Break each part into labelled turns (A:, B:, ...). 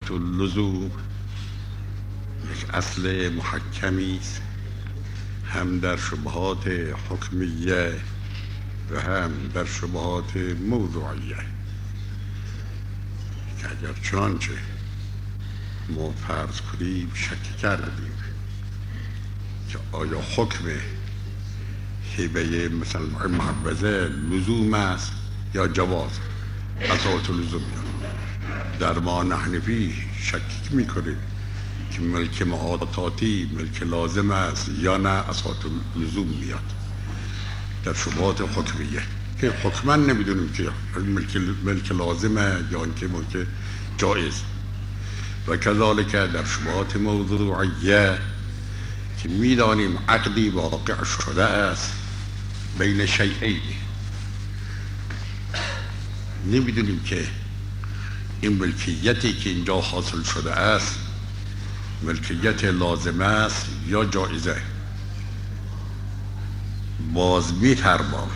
A: اللزوم یک اصل محکمی است، هم در شبهات حکمیه و هم در شبهات موضوعیه، که اگر چنانچه ما فرض کنیم شک کردیم که آیا حکم هبه مثلا محبذه لزوم است یا جواز، اساس لزوم میاد. در ما نحنفی شک میکنیم که ملک معاطاتی ملک لازم است یا نه، اساس لزوم میاد. در شبهات حکمیه که حکما نمیدونیم که ملک لازمه یا اینکه ملک جایز، و کذالک در شبهات موضوعیه که میدانیم عقدی واقع شده است بین شیئین، نمیدونیم که این ملکیتی که اینجا حاصل شده است ملکیت لازمه است یا جایزه. باز می‌فرماید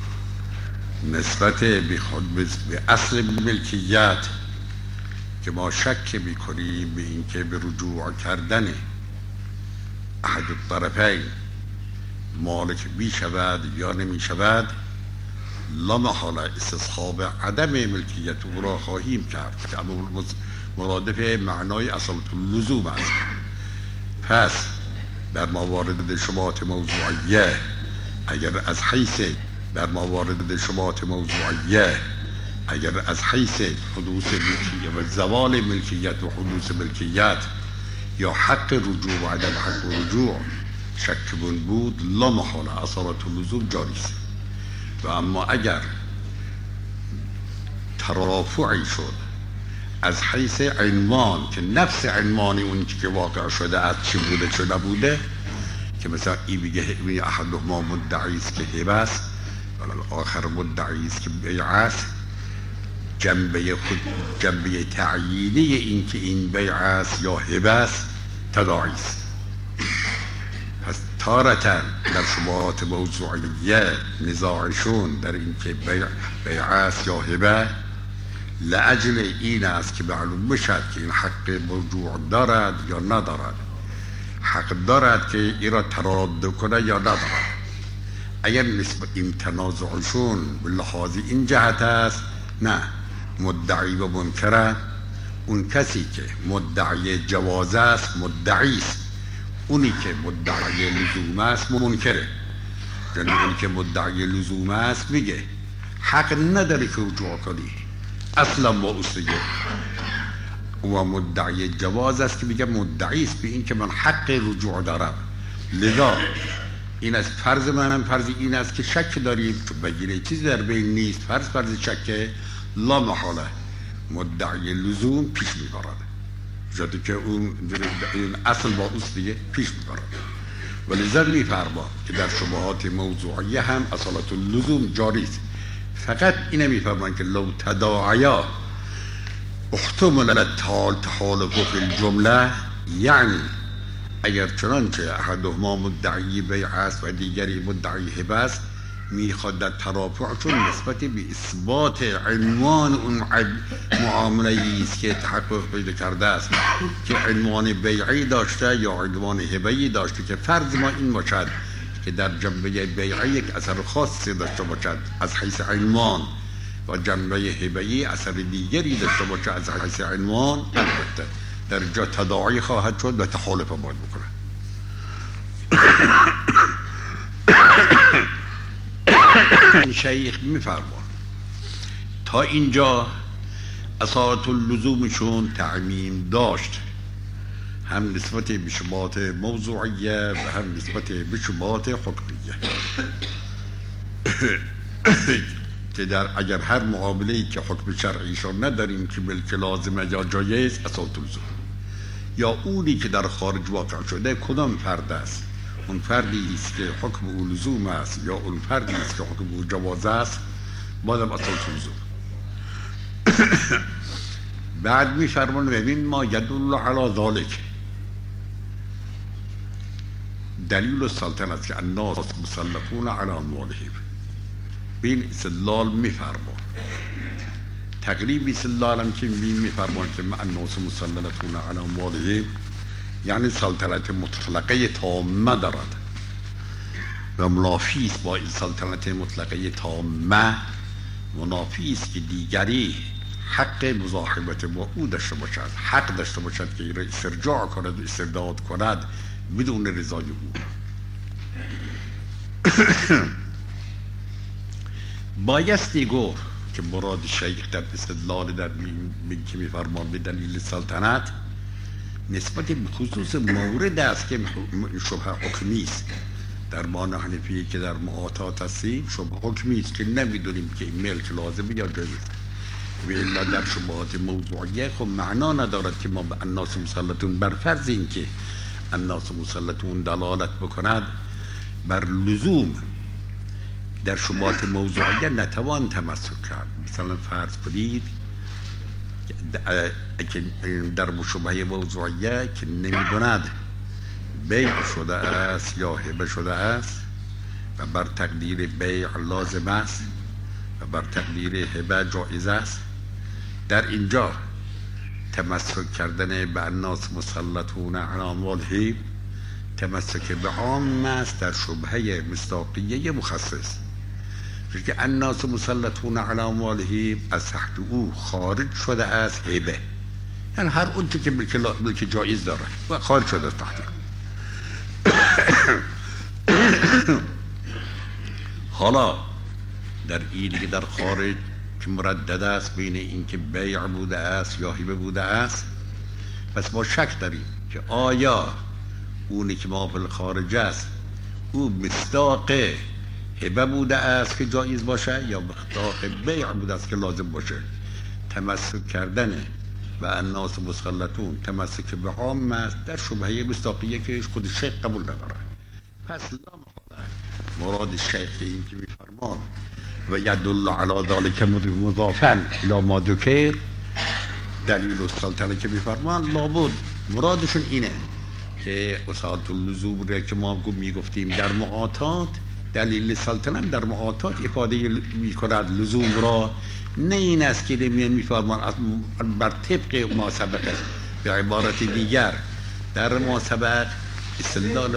A: نسبت به اصل ملکیت که ما شک می‌کنیم به اینکه به رجوع کردن احد الطرفین مالک می‌شود یا نمی‌شود، لا محاله استصحاب عدم ملکیت او را خواهیم کرد که مرادف معنای اصالت اللزوم است. پس در موارد شبهات موضوعیه اگر از حیث حدوث ملکیت و زوال ملکیت و حدوث ملکیت یا حق رجوع و عدم حق رجوع شک بود، لا محاله اصالت اللزوم جاری است. و اما اگر ترافعی شد از حیث عنوان که نفس عنوان اون که واقع شده از چی بوده چه نبوده، که مثلا این بگه احدهما مدعی است که هبه است و آخر مدعی است که بیع است، جنبه تعیینی این که این بیع است یا هبه است تداعی است. پس تارتاً در شبهات موضوعیه نزاعشون در این که بیع است یا هبه لأجل این است که معلوم بشد که این حق موضوع دارد یا ندارد، حق دارد که این را تراد کنه یا ندارد. اگر نسبت این تنازعشون به لحاظ این جهت است، نه مدعی و منکره، اون کسی که مدعی جواز است مدعی است، اونی که مدعی لزوم است منکره. یعنی اونی که مدعی لزوم است میگه حق نداری که رجوع کنی، اصلا با اصلیه. و مدعی جواز است که میگه مدعی است به این که من حق رجوع دارم. لذا این از فرض منم فرض این است که شک داریم، چون بگیره چیزی در بین نیست، فرض شکه، لا محاله مدعی لزوم پیش میبارد، جاده که اون اصل با اصلیه پیش میبارد. ولذا میفرما که در شبهات موضوعیه هم اصالت اللزوم جاری است. فقط اینه میفرمان که لو تداعیا احتمل التحالف فی الجمله، یعنی اگر چنانچه احدهما مدعی بیع است و دیگری مدعی هبه است، میخواد در ترافعشون نسبت به اثبات عنوان اون معامله است که تحقق پیدا کرده است که عنوان بیعی داشته یا عنوان هبه‌ای داشته، که فرض ما این باشد که در جنبه بیعی یک اثر خاصی داشته باشد از حیث عنوان و جنبه هبه‌ای اثر دیگری داشته باشد از حیث عنوان، البته در جا تداعی خواهد شد و تحالف باید بکنه. شیخ میفرما تا اینجا اصالت اللزومشون تعمیم داشت، هم نسبت به شبهات موضوعیه و هم نسبت به شبهات حکمیه، که در اگر هر معامله‌ای که حکم شرعیشون نداریم که ملک لازمه یا جایز، اصالت اللزوم یا اونی که در خارج واقع شده کدام فرد است، اون فردی است که حکم او لزوم است یا اون فردی است که حکم او جواز است، بازم اصالت اللزوم. بعد می‌فرمان ببین ما یدل علی ذلک، دلیل السلطنت که الناس مسلطون علی اموالهم، بین استدلال می‌فرمان تقریبی سلالم که میفرمان که الناس مسلطون علی اموالهم، یعنی سلطنت مطلقه تامه دارد و منافی است با این سلطنت مطلقه تامه، منافی است که دیگری حق مزاحمت با او داشته باشد، حق داشته باشد که این را استرجاع کند و استرداد کند بدون رضای او. بایستی گفت که مراد شیخ در استدلال در که میفرمان به دلیل سلطنت نسبت به خصوص مورد است که شبه حکمی است. در ما حنفی که در معاطات هستیم شبه حکمی است که نمیدونیم که این ملک لازمه یا جایز. و الا در شبهات موضوعیه خب معنا ندارد که ما به الناس مسلطون بر فرض این که الناس مسلطون دلالت بکند بر لزوم در شبهات موضوعیه نتوان تمسک کرد. مثلا فرض کنید که در شبهه موضوعیه که نمیدوند بیع شده است یا هبه شده است و بر تقدیر بیع لازم است و بر تقدیر هبه جایز است، در اینجا تمسک کردن به الناس مسلطون علی اموالهم تمسک به عام است در شبهه مصداقیه مخصص، که الناس مسلطون علی اموالهم از تحت او خارج شده است هبه، یعنی هر اون که ملک جایز داره و خارج شده است تحت. حالا در این که در خارج که مردد است بین این که بیع بوده است یا هبه بوده است، پس ما شک داریم که آیا اونی که ما فی خارج است او مصداق هبه بوده است که جایز باشه یا مصداق بیع بوده است که لازم باشه. تمسک کردن و الناس مسلطون تمسک به عام است در شبهه مصداقیه که خود شیخ قبول نداره. پس لا محاله مراد الشيخ که میفرمان و یدل علی ذلک مضافا الی ما ذکر، دلیل السلطنه که میفرمان لابد مرادشون اینه که اصالت اللزوم را که ما میگفتیم در معاطات، دلیل سلطنه در معاطات افاده میکند لزوم را، نه این است که میفرمان بر طبق ما سبق است. به عبارت دیگر در ما سبق استدلال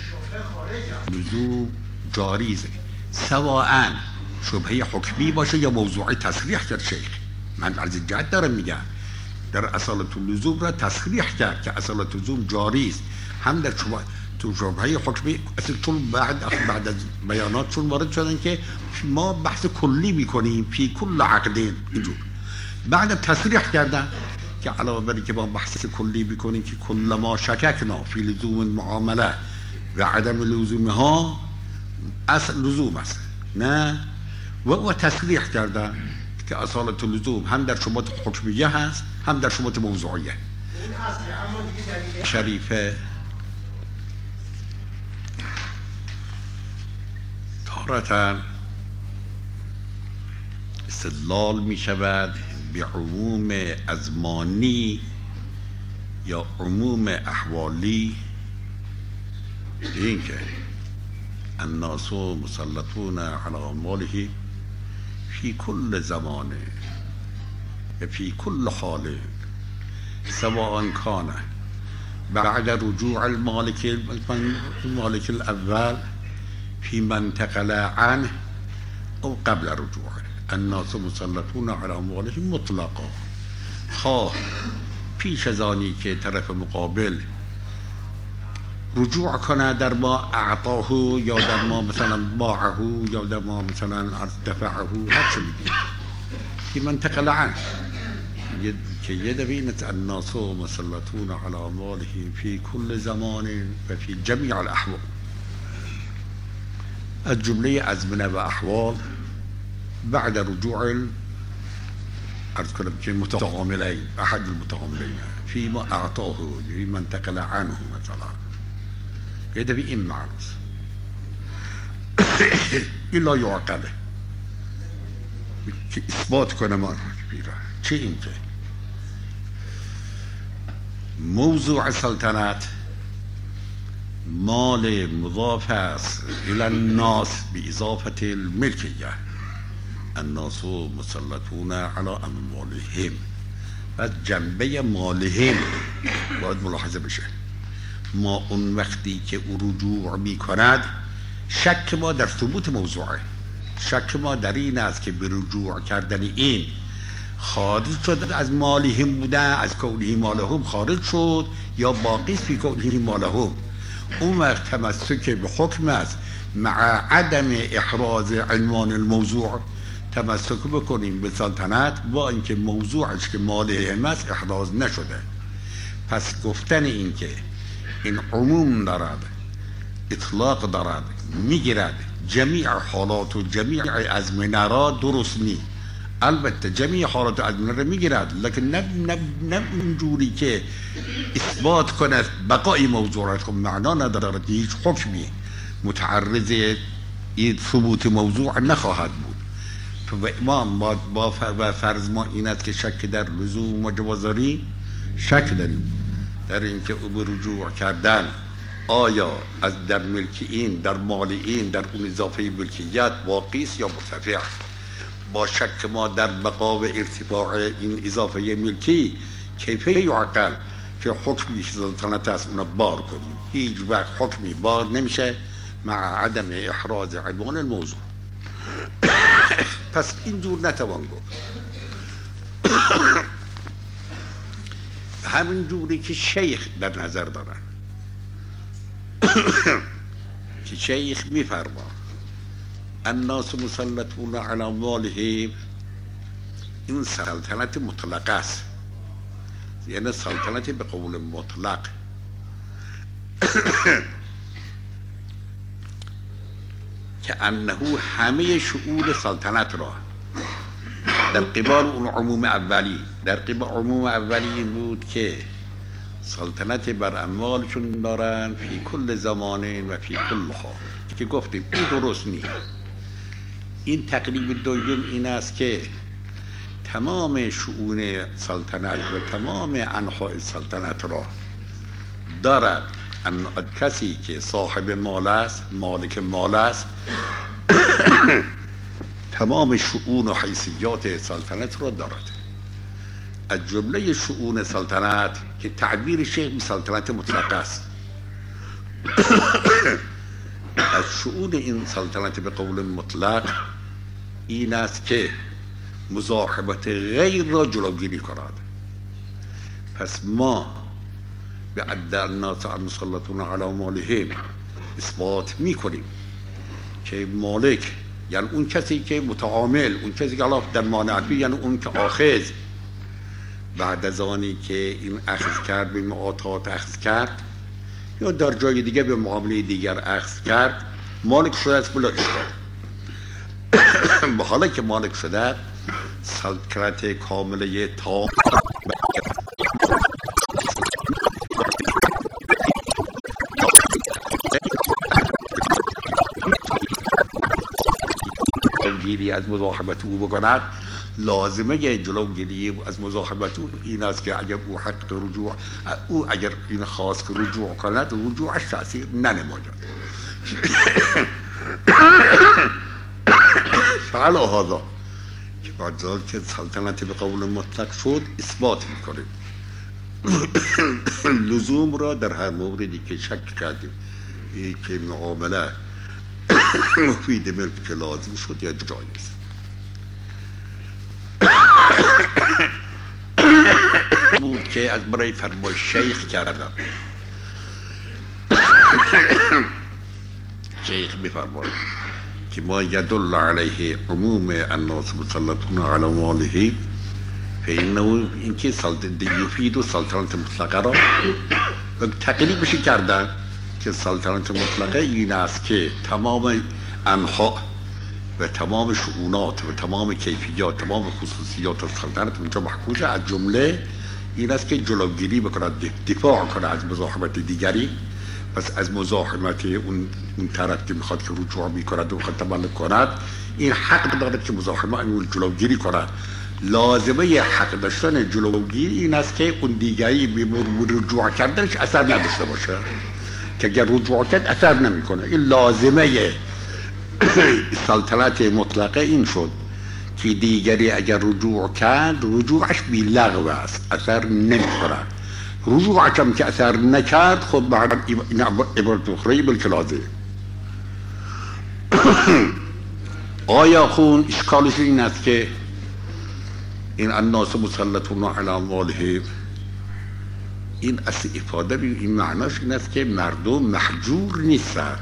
A: لزوم جاریزه سواء شبهه حکمی باشه یا موضوعی تصریح کرد شیخ. من از این جهت دارم میگم در اصالت اللزوم را تصریح کرد که اصالت اللزوم جاری است، هم در شبهه حکمی اصلا چون بعد از بیانات چون وارد شدن که ما بحث کلی میکنیم فی کل عقدین، اینجور بعد تصریح کردن که علاوه بر که ما بحث کلی میکنیم که کل ما شککنا فی لزوم المعامله و عدم لزومها اصل لزوم است، نه و تصریح کردن که اصالت اللزوم هم در شبهات حکمیه هست هم در شبهات موضوعیه. شریفه تارة استدلال می شود به عموم ازمانی یا عموم احوالی، این که الناس مسلطون علی اموالهم فی کل زمان و فی کل حال سواء کان بعد رجوع المالک الاول فی منتقل عنه او قبل رجوعه. الناس مسلطون علی اموالهم مطلقا، خواه پیش از آنی که طرف مقابل رجوع کنه در ما اعطاه یا در ما مثلا باعه یا در ما مثلا دفعه، هر چه میگیم فی منتقل عنه که یه دفعه الناس مسلطون علی اموالهم فی کل زمان و فی جمیع الاحوال، از جمله ازمنه و احوال بعد رجوع ارز کنم که متعاملین احد المتعاملین فی ما اعطاه فی منتقل عنه مثلا، یه دفعه این معناست الا یعقله که اثبات کنه ما چه این که موضوع سلطنت مال مضاف است الى الناس به اضافه الملکیه، الناس مسلطون علی اموالهم و جنبه مالهم باید ملاحظه بشه. ما اون وقتی که او رجوع می کند، شک ما در ثبوت موضوعه، شک ما در این است که به رجوع کردن این خارج شد از مالهم بودن، از کونه مالهم خارج شد یا باقی فی کونه مالهم. اون وقت تمسک به حکم است مع عدم احراز عنوان الموضوع، تمسک بکنیم به سلطنت با اینکه موضوعش که مالهم است احراز نشده. پس گفتن این که این عموم دارد، اطلاق دارد، میگیرد جمیع حالات و جمیع ازمنه را، درست نی. البته جمیع حالات و ازمنه را میگیرد، لکن نه اینجوری که اثبات کند بقای موضوعات. خب معنا ندارد، هیچ حکمی متعرض این ثبوت موضوع نخواهد بود. و امام با فرض ما این است که شک در لزوم و جوازاری، شک داریم در اینکه او به رجوع کردن آیا از در ملک این، در مال این، در اون اضافه ملکیت واقعی است یا مرتفع. با شک ما در بقا و ارتفاع این اضافه ملکی کیف یعقل که حکمی سلطنت است اون بار کنیم. هیچ وقت حکمی بار نمیشه مع عدم احراز عنوان الموضوع. پس اینجور نتوان گفت. همین جوری که شیخ در نظر دارن که شیخ میفرما الناس مسلطون علی اموالهم، این سلطنت مطلق است، یعنی سلطنت به قول مطلق. که انه همه شؤون سلطنت را در قبال اون عموم اولی، در قبال عموم اولی این بود که سلطنت بر اموالشون دارن فی کل زمان و فی کل حال، که گفتیم این درست نیست. این تقریب دوم این است که تمام شؤون سلطنت و تمام انواع سلطنت را دارد کسی که صاحب مال است، مالک مال است، تمام شؤون و حیثیات سلطنت را دارد. از جمله شؤون سلطنت که تعبیر شیخ سلطنت مطلق است، از شؤون این سلطنت به قول مطلق این است که مزاحمت غیر را جلوگیری کند. پس ما به عد الناس المسلطون علی اموالهم اثبات میکنیم که مالک یعنی اون کسی که متعامل، اون کسی که الله در مانعتی، یعنی اون که آخذ بعد از آنی که این اخذ کرد به معاطات اخذ کرد یا در جای دیگه به معامله دیگر اخذ کرد، مالک شده است بلا اشکال. به حالا که مالک شده سلطنت کامله تا جلوگیری از مزاحمت او بکند، لازمه جلوگیری از مزاحمت او این است که اگر او حق رجوع، او اگر این خواست که رجوع کند، رجوعش تأثیر ننماید. فعلا هذا که بعد که سلطنت به قول مطلق شد اثبات میکنیم لزوم را در هر موردی که شک کردیم که معامله مفید ملک که لازم شد یا جایز. بود که از برای فرمای شیخ کردم. شیخ میفرماید که ما یدل علیه عموم الناس مسلطون علی اموالهم، فإنه اینکه سلطنت یفید و سلطنت مطلقه را تقریبش کردن که سلطنت مطلقه این است که تمام انواع و تمام شؤونات و تمام کیفیات، تمام خصوصیات سلطنت اونجا محفوظ. از جمله این است که جلوگیری بکند، دفاع کنه از مزاحمت دیگری. پس از مزاحمت اون طرف که میخواد که رجوع میکند و میخواد تملک کند، این حق دارد که مزاحمت اون جلوگیری کند. لازمه حق داشتن جلوگیری این است که اون دیگری به رجوع کردنش اثر نداشته باشه، که اگر رجوع کرد اثر نمیکنه. این لازمه سلطنت مطلقه این شد که دیگری اگر رجوع کرد رجوعش بی لغو است، اثر نمیخورد. رجوعش هم که اثر نکرد خب بعد این عبارت اخرى بالکلازه. آیا خون اشکالش این است که این الناس مسلطون علی اموالهم، این اصل افاده این معناش این است که مردم محجور نیستند.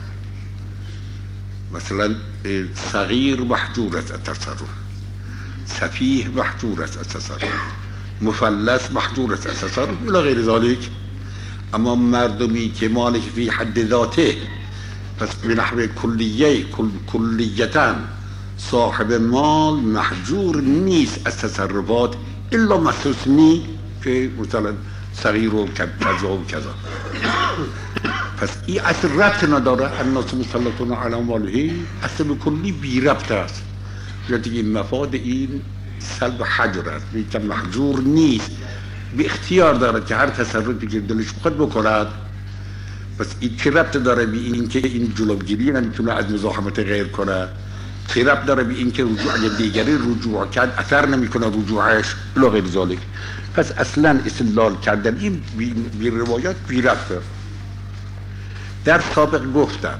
A: مثلا صغیر محجور است التصرف، سفیه محجور است التصرف، مفلس محجور است التصرف الی غیر ذلك. اما مردمی که مالک فی حد ذاته، پس به نحو کلیتا صاحب مال محجور نیست از تصرفات الا مستثنی که مثلا صغیر و کذا و کذا. پس این اصل ربط نداره. الناس مسلطون علی اموالهم اصل کلی بی ربط است. یعنی مفاد این سلب حجر است، که محجور نیست، به اختیار داره که هر تصرفی که دلش بخواد بکند. پس این چه ربط داره به این که این جلوگیری نمیتونه از مزاحمت غیر کنه؟ چه ربط داره به این که رجوع اگه دیگری رجوع کرد اثر نمیکنه رجوعش الی غیر ذلک؟ پس اصلا استدلال کردن این بی روایات بی ربطه. در سابق گفتم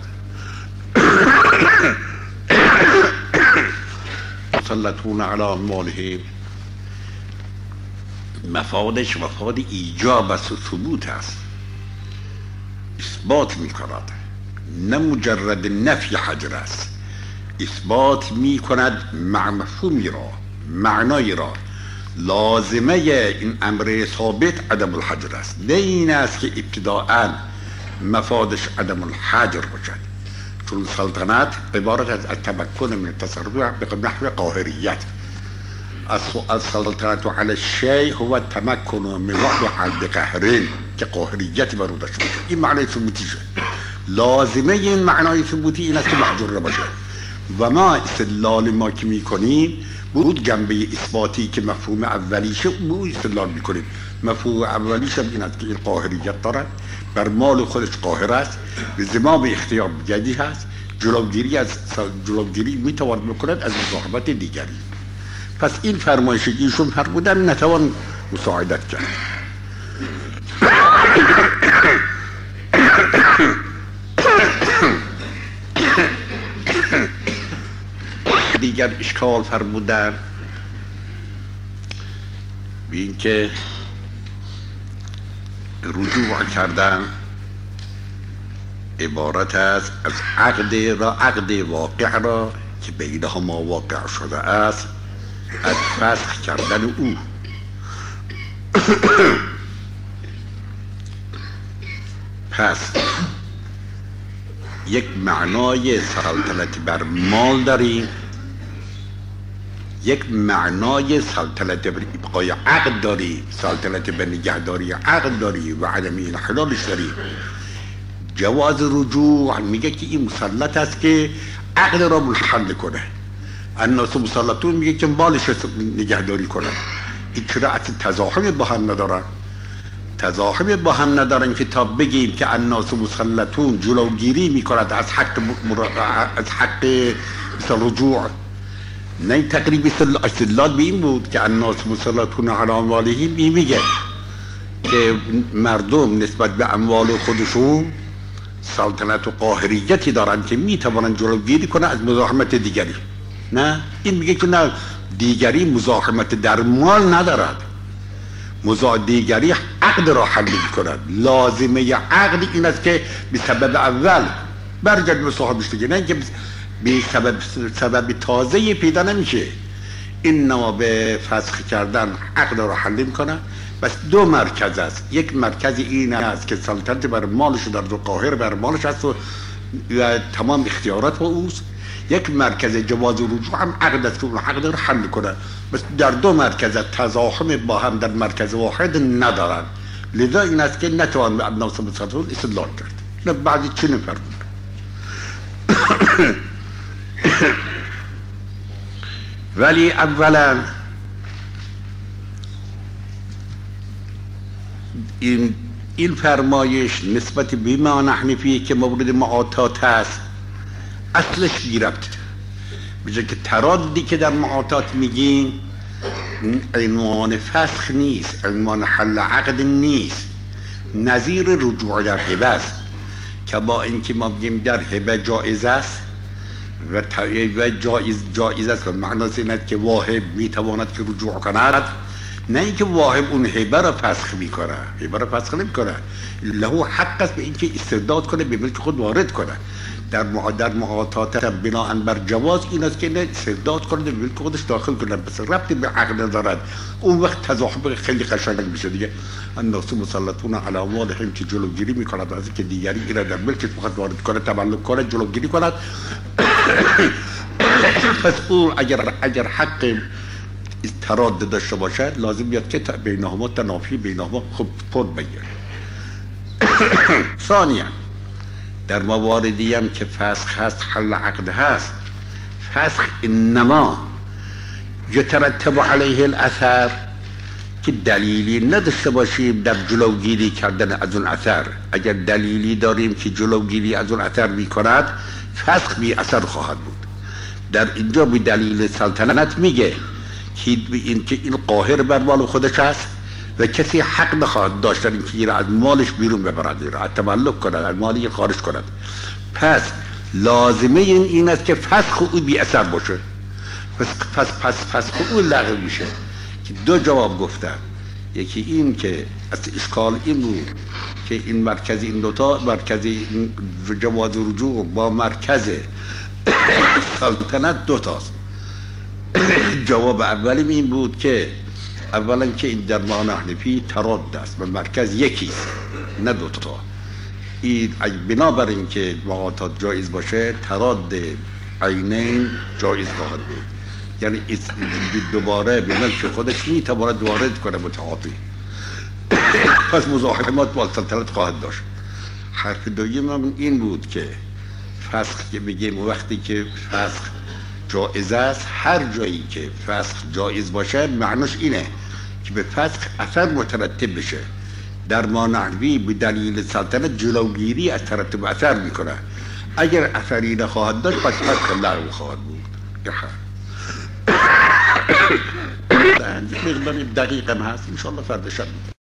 A: مسلطون علی اموالهم مفادش مفاد ایجاب است و ثبوت است، اثبات می کند، نه مجرد نفی حجر است. اثبات می کند مفهومی را، معنایی را. لازمه این امر ثابت عدم الحجر است، نه این است که ابتداءً مفادش عدم الحجر باشد. چون سلطنت عبارت از تمکن من التصرف به نحو قاهریت. السلطنت علی الشیء هو تمکن من حد قهرین که قاهریت بر او داشته باشه. این معنی ثبوتیشه. لازمه این معنای ثبوتی این است که محجور باشه. و ما استدلال ما که میکنیم بود جنبه اثباتی که مفهوم اولیشه بود استدلال میکنیم. مفهوم اولیش این است که این قاهریت دارد، بر مال خودش قاهر است، به زمام اختیار جدی هست، جلوگیری میتواند بکند از مزاحمت دیگری. پس این فرمایش ایشون فرمودن نتوان مساعدت کرد. دیگر اشکال فرمودن به این که رجوع کردن عبارت است از عقد واقع را که بینهما واقع شده است از فسخ کردن او. پس یک معنای سلطنت بر مال داریم، یک معنای سلطنت بر ابقای عقد داریم، سلطنت بر نگهداری عقد داریم و عدم انحلالش داریم. جواز رجوع میگه که این مسلط است که عقد را منحل کنه. الناس مسلطون میگه که مالش نگهداری کنه. این چرا اصلا تزاحم با هم ندارن؟ تزاحم با هم ندارن که تا بگیم که الناس مسلطون جلوگیری میکند از حق رجوع. نه این تقریب استدلال به این بود که الناس مسلطون علی اموالهم میگه که مردم نسبت به اموال خودشون سلطنت و قاهریتی دارن که میتوانن جلوگیری کنن از مزاحمت دیگری. نه این میگه که نه، دیگری مزاحمت در مال ندارد، دیگری عقد را حل میکند. لازمه عقد این است که به سبب اول برگرد به صاحبش دیگه، نه که به سبب تازه پیدا نمیشه. اینما به فسخ کردن عقد را حل میکنه. بس دو مرکز است. یک مرکز این است که سلطنت بر مالش دارد و قاهر بر مالش است و تمام اختیارات با اوست. یک مرکز جواز رجوع هم عقد است که اون عقد را حل کنه. بس در دو مرکز تزاحم با هم در مرکز واحد ندارن. لذا این است که نتوان به الناس مسلطون استدلال کرد. نه بعضی چی نفرمون. ولی اولا این فرمایش نسبت به ما نحن فیه که مورد معاطات است اصلش بی ربط. بجه که ترادی که در معاطات میگیم عنوان فسخ نیست، عنوان حل عقد نیست، نظیر رجوع در هبه است که با اینکه ما بگیم در هبه جایز است و جایز است که معناش این است که واهب میتواند که رجوع کند، نه اینکه واهب اون هبه را فسخ میکنه، هبه را فسخ نمیکنه، له حق است به اینکه استرداد کنه، به ملک خود وارد کنه. در معاطات بناء بر جواز این است که نه استرداد کنه، به ملک خودش داخل کنه، بس ربطی به عقد ندارد. اون وقت تضاحب خیلی قشنگ میشه دیگه. الناس مسلطون علی اموالهم که جلوگیری میکند از اینکه دیگری این را در ملکش بخواد وارد کنه، تملک کنه، جلوگیری کند. پس اون اگر حق تراد داشته باشد لازم بیاد که بینهما تنافی بینهما خب خود بگیر. ثانیا در مواردی هم که فسخ هست حل عقد هست، فسخ انما یترتب علیه الاثر که دلیلی نداشته باشیم در جلوگیری کردن از اون اثر. اگر دلیلی داریم که جلوگیری از اون اثر میکند فسخ بی اثر خواهد بود. در اینجا به دلیل سلطنت میگه که این قاهر بر مال خودش است و کسی حق نخواهد داشت اینکه این از مالش بیرون ببرد، این را تملک کند، از مالی خارج کند. پس لازمه این است که فسخ او بی اثر باشه. پس فسخ او لغو میشه. که دو جواب گفتم، یکی این که از اشکال این بود که این مرکز این دوتا مرکز جواز رجوع با مرکز سلطنت دوتاست. جواب اولی این بود که اولا که این در ما حنفی تراد است و مرکز یکیست نه دوتا. این بنابراین که معاطات جایز باشه تراد عینین جایز خواهد بود، یعنی دوباره به ملک خودش میتواند وارد کنه متعاطی. پس مزاحمات با سلطنت خواهد داشت. حرف دوم هم این بود که فسخ که بگیم وقتی که فسخ جایز است، هر جایی که فسخ جایز باشه معناش اینه که به فسخ اثر مترتب بشه. در ما نحوی به دلیل سلطنت جلوگیری از ترتب اثر میکنه. اگر اثری نخواهد داشت پس فسخ لغو خواهد بود. مقدار دقیق هم هست، انشاءالله فردا شب